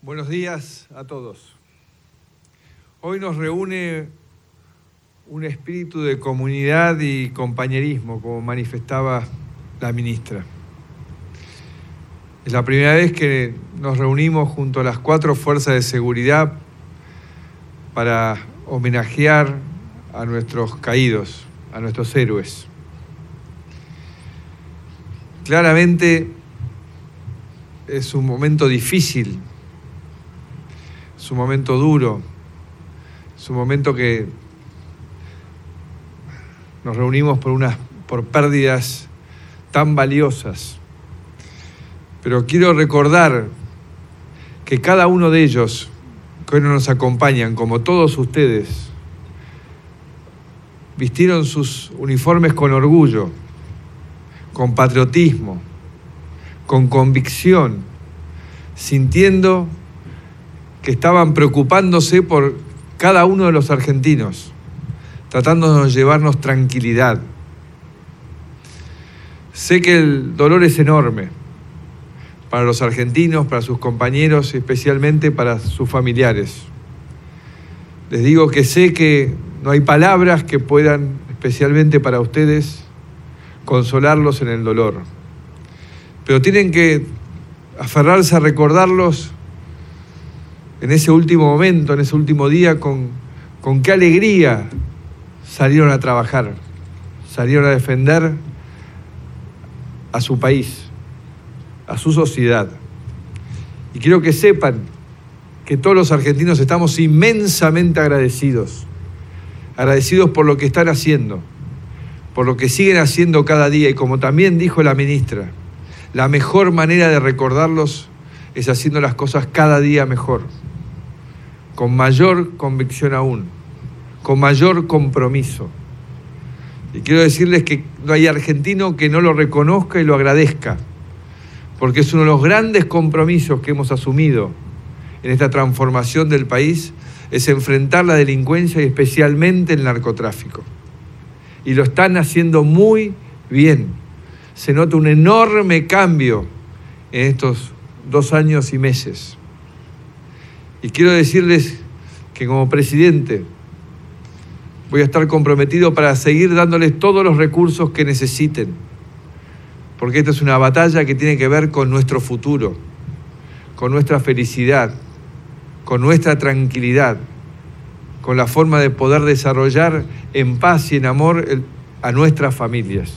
Buenos días a todos. Hoy nos reúne un espíritu de comunidad y compañerismo, como manifestaba la ministra. Es la primera vez que nos reunimos junto a las 4 fuerzas de seguridad para homenajear a nuestros caídos, a nuestros héroes. Claramente es un momento difícil, es un momento duro, es un momento que nos reunimos por pérdidas tan valiosas. Pero quiero recordar que cada uno de ellos, que hoy nos acompañan, como todos ustedes, vistieron sus uniformes con orgullo, con patriotismo, con convicción, sintiendo que estaban preocupándose por cada uno de los argentinos, tratando de llevarnos tranquilidad. Sé que el dolor es enorme para los argentinos, para sus compañeros y especialmente para sus familiares. Les digo que sé que no hay palabras que puedan, especialmente para ustedes, consolarlos en el dolor. Pero tienen que aferrarse a recordarlos en ese último momento, en ese último día, con qué alegría salieron a trabajar, salieron a defender a su país, a su sociedad. Y quiero que sepan que todos los argentinos estamos inmensamente agradecidos por lo que están haciendo, por lo que siguen haciendo cada día. Y como también dijo la ministra, la mejor manera de recordarlos es haciendo las cosas cada día mejor, con mayor convicción aún, con mayor compromiso. Y quiero decirles que no hay argentino que no lo reconozca y lo agradezca, porque es uno de los grandes compromisos que hemos asumido en esta transformación del país, es enfrentar la delincuencia y especialmente el narcotráfico. Y lo están haciendo muy bien. Se nota un enorme cambio en estos 2 años y meses. Y quiero decirles que como presidente voy a estar comprometido para seguir dándoles todos los recursos que necesiten, porque esta es una batalla que tiene que ver con nuestro futuro, con nuestra felicidad, con nuestra tranquilidad, con la forma de poder desarrollar en paz y en amor a nuestras familias.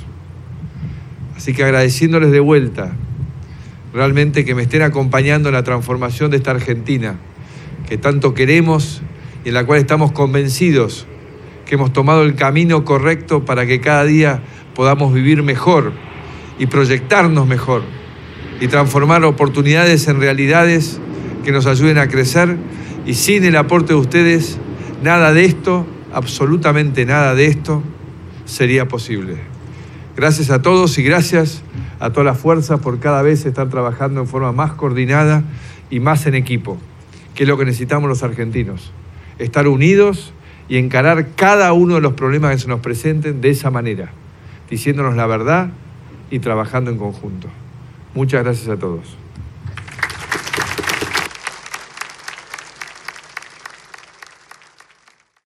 Así que agradeciéndoles de vuelta, realmente que me estén acompañando en la transformación de esta Argentina, que tanto queremos y en la cual estamos convencidos que hemos tomado el camino correcto para que cada día podamos vivir mejor y proyectarnos mejor y transformar oportunidades en realidades que nos ayuden a crecer. Y sin el aporte de ustedes, nada de esto, absolutamente nada de esto, sería posible. Gracias a todos y gracias a todas las fuerzas por cada vez estar trabajando en forma más coordinada y más en equipo, que es lo que necesitamos los argentinos. Estar unidos y encarar cada uno de los problemas que se nos presenten de esa manera, diciéndonos la verdad y trabajando en conjunto. Muchas gracias a todos.